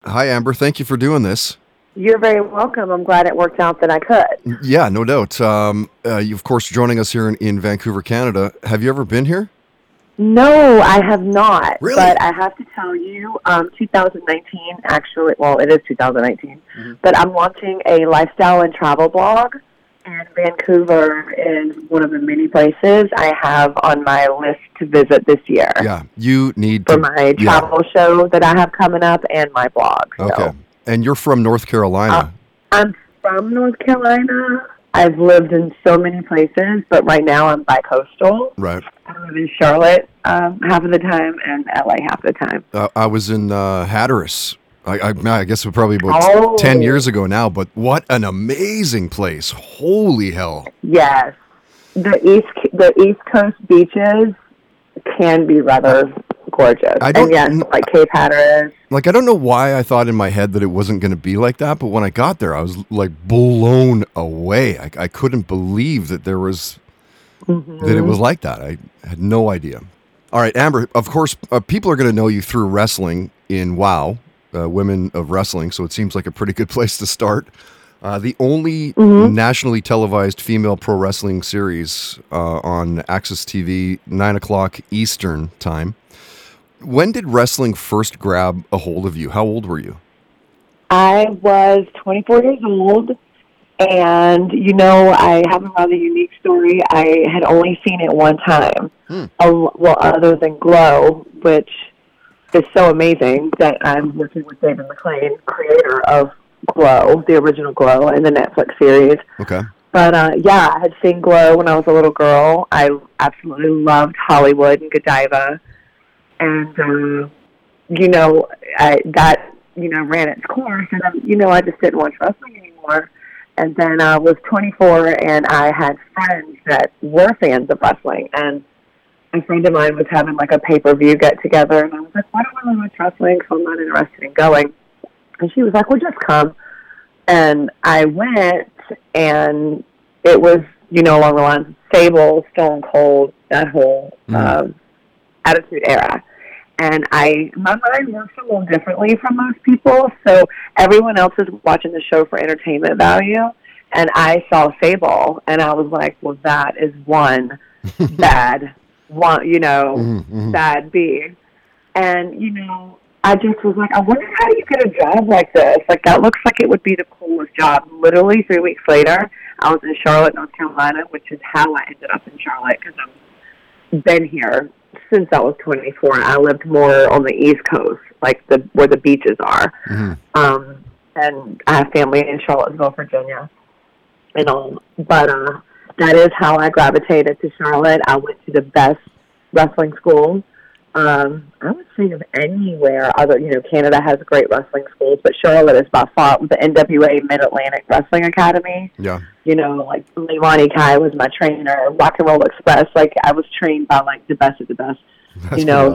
Hi, Amber. Thank you for doing this. You're very welcome. I'm glad it worked out that I could. Yeah, no doubt. You, of course, joining us here in Vancouver, Canada. Have you ever been here? No, I have not. Really? But I have to tell you, 2019, actually, well, it is 2019, but I'm launching a lifestyle and travel blog, and Vancouver is one of the many places I have on my list to visit this year. Yeah, you need for my travel show that I have coming up and my blog. Okay. So. And you're from North Carolina. I'm from North Carolina. I've lived in so many places, but right now I'm bi-coastal. Right. I live in Charlotte half of the time and LA half the time. I was in Hatteras. I guess it was probably about 10 years ago now, but what an amazing place. Holy hell. Yes. The East Coast beaches can be rather gorgeous. And yes, like Cape Hatteras. Like, I don't know why I thought in my head that it wasn't going to be like that, but when I got there, I was like blown away. I couldn't believe that there was, that it was like that. I had no idea. All right, Amber, of course, people are going to know you through wrestling in WOW, Women of Wrestling, so it seems like a pretty good place to start. The only nationally televised female pro wrestling series on Access TV, 9 o'clock Eastern time. When did wrestling first grab a hold of you? How old were you? I was 24 years old, and, I have a rather unique story. I had only seen it one time, other than Glow, which is so amazing that I'm working with David McLean, creator of Glow, the original Glow, in the Netflix series. Okay. But, I had seen Glow when I was a little girl. I absolutely loved Hollywood and Godiva. And, ran its course, and, I just didn't watch wrestling anymore. And then I was 24, and I had friends that were fans of wrestling. And a friend of mine was having, like, a pay-per-view get-together, and I was like, why don't I watch wrestling? So I'm not interested in going. And she was like, well, just come. And I went, and it was, along the lines of Sable, Stone Cold, that whole Attitude Era. And my mind works a little differently from most people, so everyone else is watching the show for entertainment value, and I saw Sable, and I was like, well, that is one bad beat. And, I just was like, I wonder how you get a job like this. Like, that looks like it would be the coolest job. Literally 3 weeks later, I was in Charlotte, North Carolina, which is how I ended up in Charlotte, because I've been here since I was 24. I lived more on the East Coast, like where the beaches are. And I have family in Charlottesville, Virginia, and all. But that is how I gravitated to Charlotte. I went to the best wrestling school. I would say of anywhere other, Canada has great wrestling schools, but Charlotte is by far the NWA Mid-Atlantic Wrestling Academy. Yeah. Like Leilani Kai was my trainer, Rock and Roll Express. Like, I was trained by, like, the best of the best. That's awesome.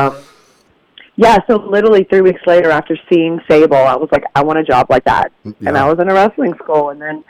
So literally 3 weeks later after seeing Sable, I was like, I want a job like that. Yeah. And I was in a wrestling school. And then,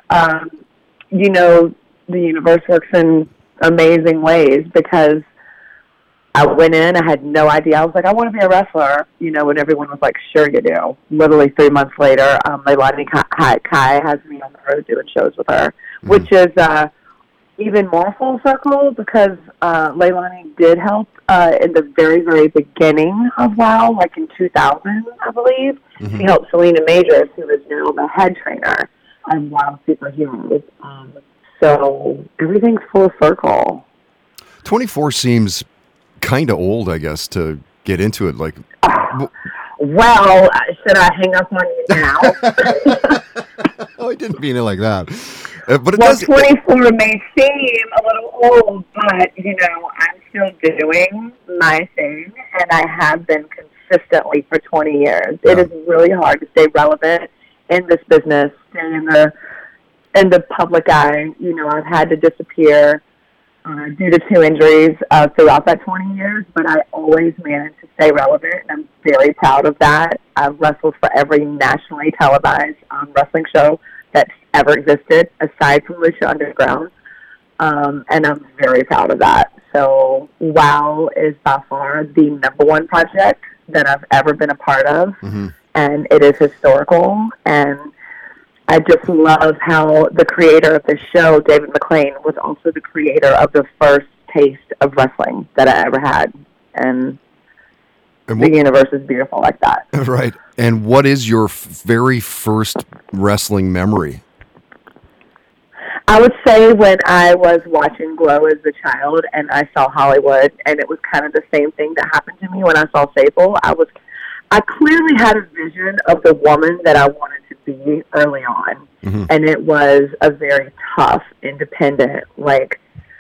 the universe works in amazing ways, because I went in, I had no idea. I was like, I want to be a wrestler, and everyone was like, sure you do. Literally 3 months later, Leilani Kai has me on the road doing shows with her, which is even more full circle, because Leilani did help in the very, very beginning of WOW, like in 2000, I believe. She helped Selena Majors, who is now the head trainer of WOW Superheroes. So everything's full circle. 24 seems kind of old, I guess, to get into it. Like, well, should I hang up on you now? Oh, I didn't mean it like that. But it 24 may seem a little old, but I'm still doing my thing, and I have been consistently for 20 years. Yeah. It is really hard to stay relevant in this business, stay in the public eye. I've had to disappear due to 2 injuries throughout that 20 years, but I always managed to stay relevant, and I'm very proud of that. I've wrestled for every nationally televised wrestling show that's ever existed, aside from Lucha Underground, and I'm very proud of that. So WOW is by far the #1 project that I've ever been a part of, and it is historical. And I just love how the creator of the show, David McLean, was also the creator of the first taste of wrestling that I ever had. And the universe is beautiful like that. Right. And what is your very first wrestling memory? I would say when I was watching Glow as a child and I saw Hollywood, and it was kind of the same thing that happened to me when I saw Sable. I clearly had a vision of the woman that I wanted to be early on. Mm-hmm. And it was a very tough, independent, like,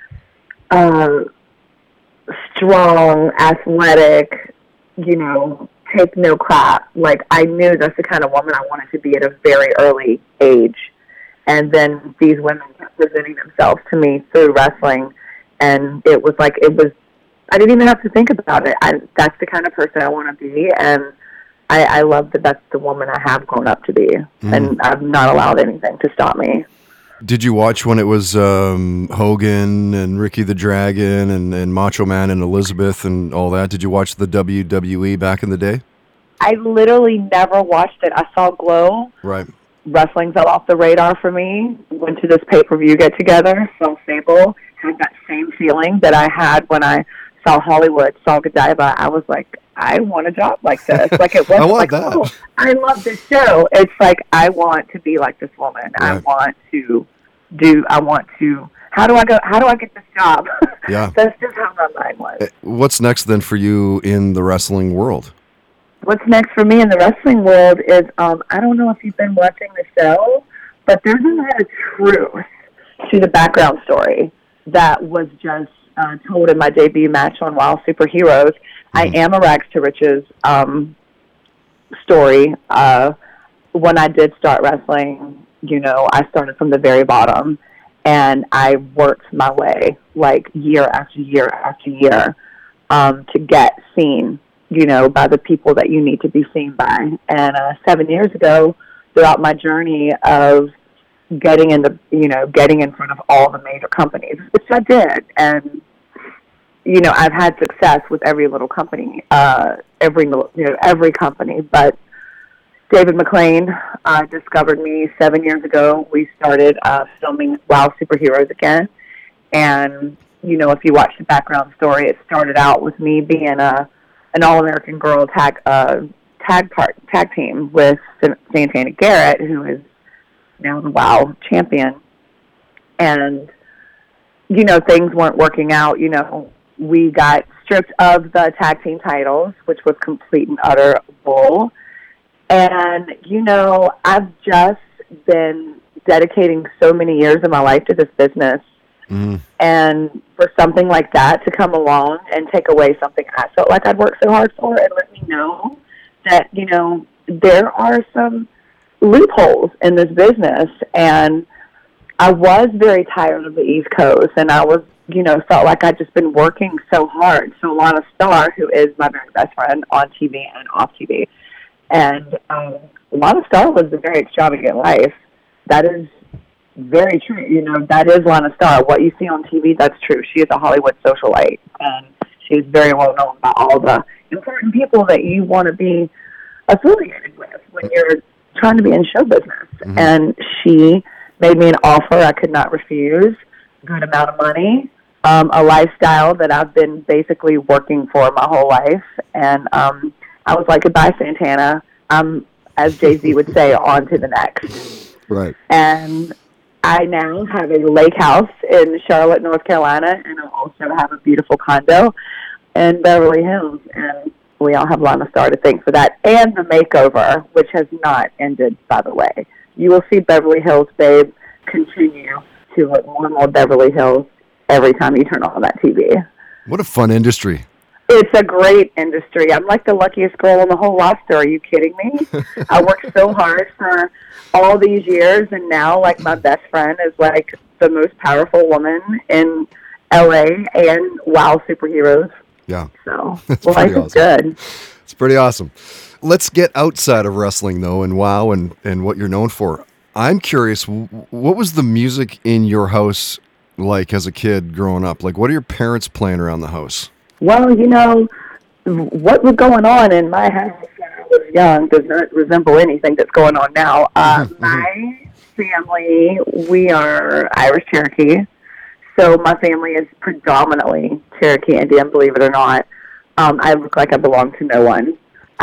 strong, athletic, take no crap. Like, I knew that's the kind of woman I wanted to be at a very early age. And then these women kept presenting themselves to me through wrestling. And it was like, I didn't even have to think about it. That's the kind of person I want to be. And I love that that's the woman I have grown up to be. And I've not allowed anything to stop me. Did you watch when it was Hogan and Ricky the Dragon and Macho Man and Elizabeth and all that? Did you watch the WWE back in the day? I literally never watched it. I saw Glow. Right. Wrestling fell off the radar for me. Went to this pay-per-view get-together. Saw Sable. Had that same feeling that I had when I saw Hollywood, saw Godiva. I was like, I want a job like this. Like, it wasn't like, that. Oh, I love this show. It's like, I want to be like this woman. Right. How do I get this job? Yeah. That's just how my mind was. What's next then for you in the wrestling world? What's next for me in the wrestling world is, I don't know if you've been watching the show, but there's a lot of truth to the background story that was just told in my debut match on Wild Superheroes. I am a rags to riches story. When I did start wrestling, I started from the very bottom, and I worked my way like year after year after year to get seen, by the people that you need to be seen by. And 7 years ago, throughout my journey of getting in front of all the major companies, which I did, and I've had success with every little company, every company. But David McLean discovered me 7 years ago. We started filming Wild Superheroes again, and if you watch the background story, it started out with me being an All-American Girl tag team with Santana Garrett, who is now the WoW champion. And things weren't working out. We got stripped of the tag team titles, which was complete and utter bull. And, I've just been dedicating so many years of my life to this business. Mm. And for something like that to come along and take away something I felt like I'd worked so hard for and let me know that, there are some loopholes in this business. And I was very tired of the East Coast, and I was, felt like I'd just been working so hard. So Lana Starr, who is my very best friend on TV and off TV, and Lana Starr lives a very extravagant life. That is very true. That is Lana Starr. What you see on TV, that's true. She is a Hollywood socialite, and she's very well known by all the important people that you want to be affiliated with when you're trying to be in show business. Mm-hmm. And she made me an offer I could not refuse, good amount of money, a lifestyle that I've been basically working for my whole life. And I was like, goodbye, Santana. As Jay-Z would say, on to the next. Right. And I now have a lake house in Charlotte, North Carolina, and I also have a beautiful condo in Beverly Hills. And we all have Lana Starr to thank for that. And the makeover, which has not ended, by the way. You will see Beverly Hills Babe continue to look more and more Beverly Hills every time you turn on that TV. What a fun industry. It's a great industry. I'm like the luckiest girl on the whole roster. Are you kidding me? I worked so hard for all these years, and now, like, my best friend is, like, the most powerful woman in L.A. and Wild Superheroes. Yeah. So, life is good. It's pretty awesome. Let's get outside of wrestling, though, and WoW and what you're known for. I'm curious, what was the music in your house like as a kid growing up? Like, what are your parents playing around the house? Well, what was going on in my house when I was young does not resemble anything that's going on now. My family, we are Irish Cherokee. So my family is predominantly Cherokee Indian, believe it or not. I look like I belong to no one.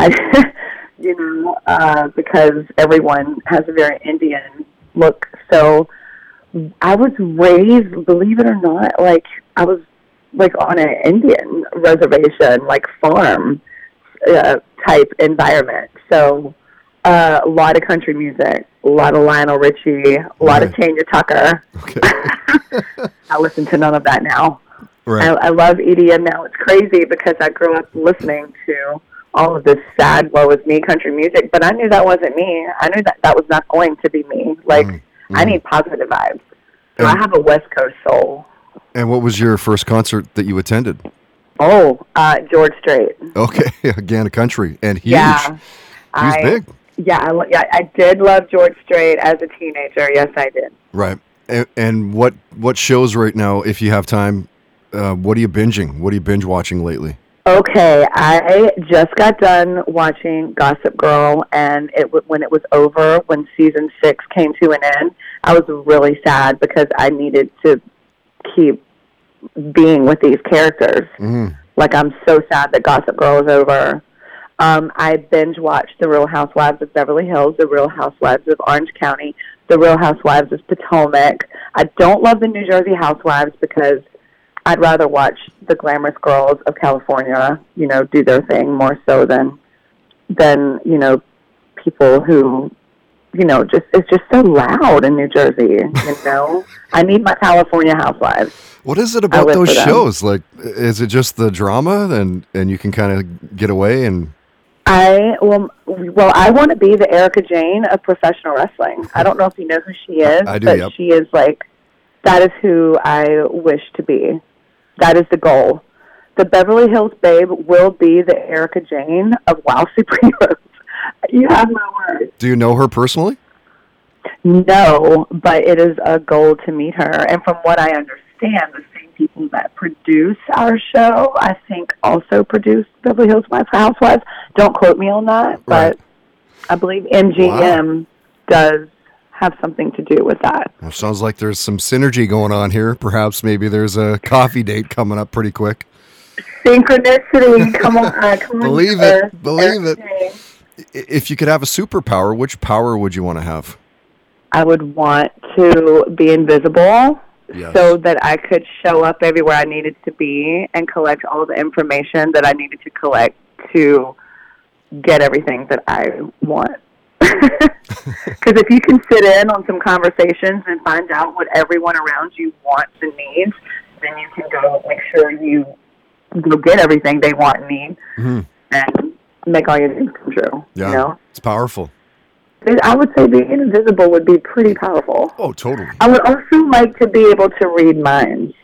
Because everyone has a very Indian look. So I was raised, believe it or not, like I was like on an Indian reservation, like farm type environment. So a lot of country music, a lot of Lionel Richie, a lot of Tanya Tucker. Okay. I listen to none of that now. Right. I love EDM now. It's crazy because I grew up listening to all of this sad, woe is me country music, but I knew that wasn't me. I knew that was not going to be me. Like, I need positive vibes. So I have a West Coast soul. And what was your first concert that you attended? Oh, George Strait. Okay, again, a country, and huge. Yeah. He was big. Yeah, I did love George Strait as a teenager. Yes, I did. Right. And what shows right now, if you have time, what are you binging? What are you binge watching lately? Okay, I just got done watching Gossip Girl, and when it was over, when season 6 came to an end, I was really sad because I needed to keep being with these characters. Like, I'm so sad that Gossip Girl is over. I binge watched The Real Housewives of Beverly Hills, The Real Housewives of Orange County, The Real Housewives of Potomac. I don't love the New Jersey Housewives because I'd rather watch the glamorous girls of California, do their thing more so than people who, it's just so loud in New Jersey, I need my California housewives. What is it about those shows? Like, is it just the drama and you can kind of get away and... I want to be the Erica Jane of professional wrestling. I don't know if you know who she is, I do, but yep. she is that is who I wish to be. That is the goal. The Beverly Hills Babe will be the Erica Jane of WoW Supremos. You have my word. Do you know her personally? No, but it is a goal to meet her. And from what I understand, the same people that produce our show, I think, also produce Beverly Hills Housewives. Don't quote me on that, but I believe MGM does have something to do with that. Well, sounds like there's some synergy going on here. Perhaps maybe there's a coffee date coming up pretty quick. Synchronicity. Come on. Believe it. If you could have a superpower, which power would you want to have? I would want to be invisible. Yes. So that I could show up everywhere I needed to be and collect all the information that I needed to collect to get everything that I want. Because if you can sit in on some conversations and find out what everyone around you wants and needs, then you can go make sure you go get everything they want and need and make all your dreams come true. Yeah, it's powerful. I would say being invisible would be pretty powerful. Oh, totally. I would also like to be able to read minds.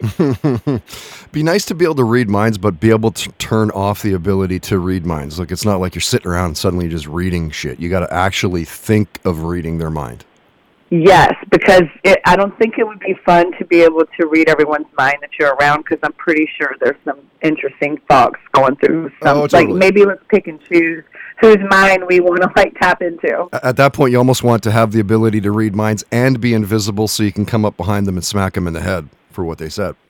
Be nice to be able to read minds, but be able to turn off the ability to read minds. Like, it's not like you're sitting around and suddenly just reading shit. You got to actually think of reading their mind. Yes, because I don't think it would be fun to be able to read everyone's mind that you're around, because I'm pretty sure there's some interesting thoughts going through. Totally. Like, maybe let's pick and choose whose mind we want to tap into. At that point, you almost want to have the ability to read minds and be invisible so you can come up behind them and smack them in the head for what they said.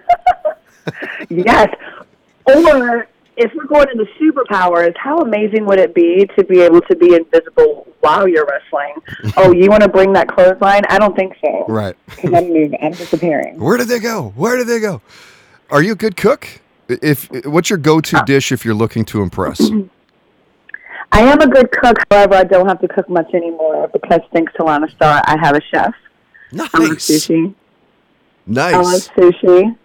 Yes. Or if we're going into superpowers, how amazing would it be to be able to be invisible while you're wrestling? Oh, you want to bring that clothesline? I don't think so. Right. Because I'm disappearing. Where did they go? Are you a good cook? What's your go-to dish if you're looking to impress? I am a good cook. However, I don't have to cook much anymore because thanks to Lana Star, I have a chef. Nice. I love sushi. Nice. I love sushi.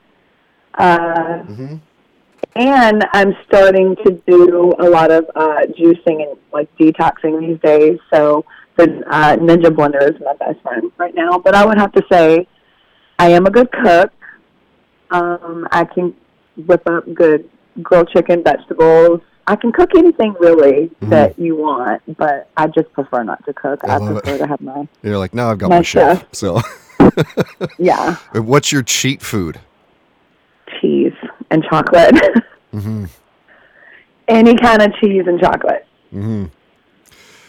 And I'm starting to do a lot of juicing and detoxing these days. So the Ninja Blender is my best friend right now. But I would have to say I am a good cook. I can whip up good grilled chicken, vegetables. I can cook anything really that you want, but I just prefer not to cook. I prefer to have my... You're like, no, I've got my chef. So yeah. What's your cheat food? Cheese and chocolate. Any kind of cheese and chocolate.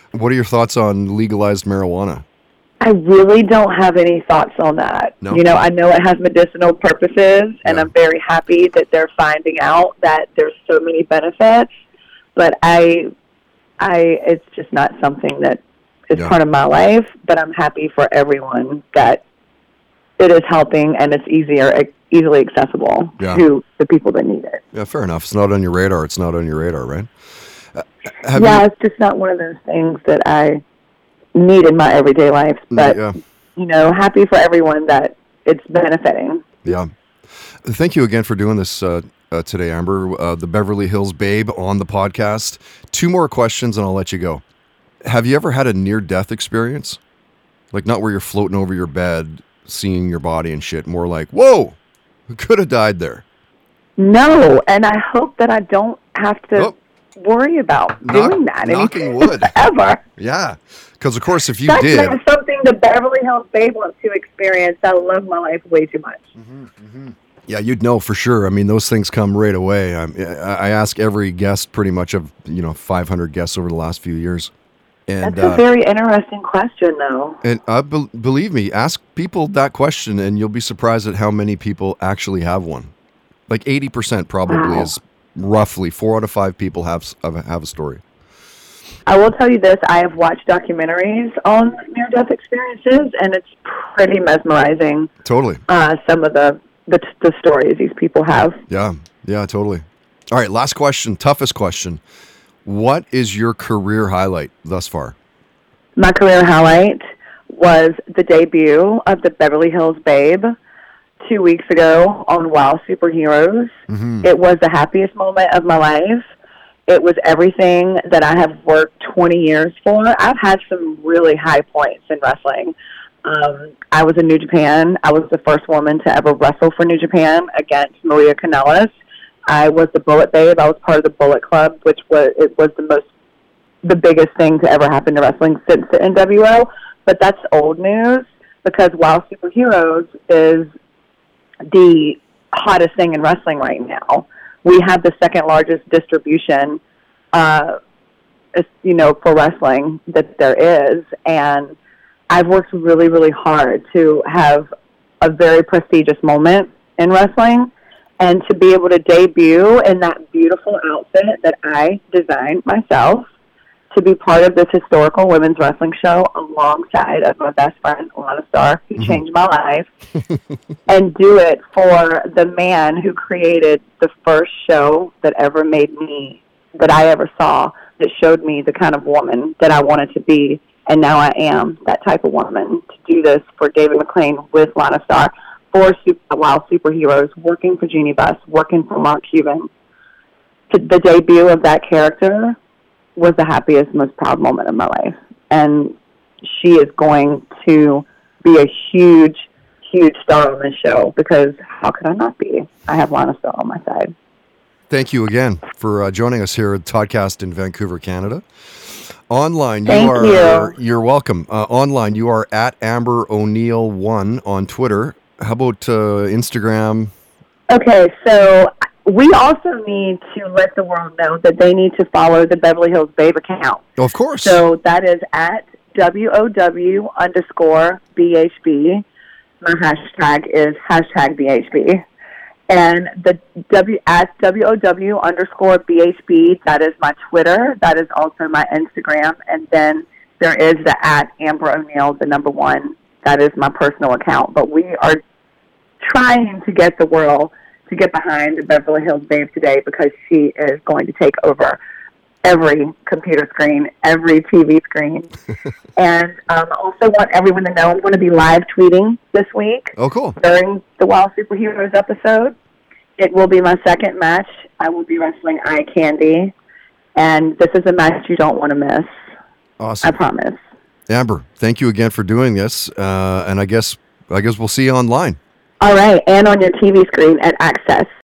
What are your thoughts on legalized marijuana? I really don't have any thoughts on that. No? You know, I know it has medicinal purposes, and Yeah. I'm very happy that they're finding out that there's so many benefits. But it's just not something that is Yeah. part of my life. But I'm happy for everyone that it is helping, and it's easily accessible Yeah. to the people that need it. Yeah, fair enough. It's not on your radar. It's not on your radar, right? It's just not one of those things that I need in my everyday life. But, you know, happy for everyone that it's benefiting. Yeah. Thank you again for doing this today, Amber. The Beverly Hills Babe on the podcast. 2 more questions and I'll let you go. Have you ever had a near-death experience? Like, not where you're floating over your bed, seeing your body and shit. More like, whoa, who could have died there? No, and I hope that I don't have to worry about doing that. Knocking wood. Ever. Yeah. Because, of course, if you That's did... That's something the Beverly Hills Babe wants to experience. I love my life way too much. Yeah, you'd know for sure. I mean, those things come right away. I ask every guest pretty much of, 500 guests over the last few years. And, that's a very interesting question, though. And believe me, ask people that question and you'll be surprised at how many people actually have one. Like 80% probably is roughly 4 out of 5 people have a story. I will tell you this. I have watched documentaries on near-death experiences, and it's pretty mesmerizing. Totally. Some of the stories these people have. Yeah, totally. All right, last question, toughest question. What is your career highlight thus far? My career highlight was the debut of the Beverly Hills Babe 2 weeks ago on Wow Superheroes. Mm-hmm. It was the happiest moment of my life. It was everything that I have worked 20 years for. I've had some really high points in wrestling. I was in New Japan. I was the first woman to ever wrestle for New Japan against Maria Kanellis. I was the Bullet Babe. I was part of the Bullet Club, which was the biggest thing to ever happen to wrestling since the NWO. But that's old news because Wow Superheroes is the hottest thing in wrestling right now. We have the second largest distribution, for wrestling that there is. And I've worked really, really hard to have a very prestigious moment in wrestling and to be able to debut in that beautiful outfit that I designed myself, to be part of this historical women's wrestling show alongside of my best friend, Lana Starr, who changed my life, and do it for the man who created the first show that I ever saw, that showed me the kind of woman that I wanted to be. And now I am that type of woman, to do this for David McLean with Lana Starr, for Wow Superheroes, working for Jeannie Buss, working for Mark Cuban. The debut of that character was the happiest, most proud moment of my life. And she is going to be a huge, huge star on this show, because how could I not be? I have Lana Starr on my side. Thank you again for joining us here at Toddcast in Vancouver, Canada. Online, you're welcome. Online, you are at Amber O'Neill 1 on Twitter. How about Instagram? Okay, so we also need to let the world know that they need to follow the Beverly Hills Babe account. Of course. So that is at WOW_BHB. My hashtag is #BHB. And the at WOW_BHB, that is my Twitter. That is also my Instagram. And then there is the at Amber O'Neill, the number 1. That is my personal account. But we are trying to get the world to get behind the Beverly Hills Babe today, because she is going to take over every computer screen, every TV screen. And I also want everyone to know I'm going to be live tweeting this week. Oh, cool. During the Wow Superheroes episode. It will be my second match. I will be wrestling Eye Candy. And this is a match you don't want to miss. Awesome. I promise. Amber, thank you again for doing this. And I guess we'll see you online. All right. And on your TV screen at Access.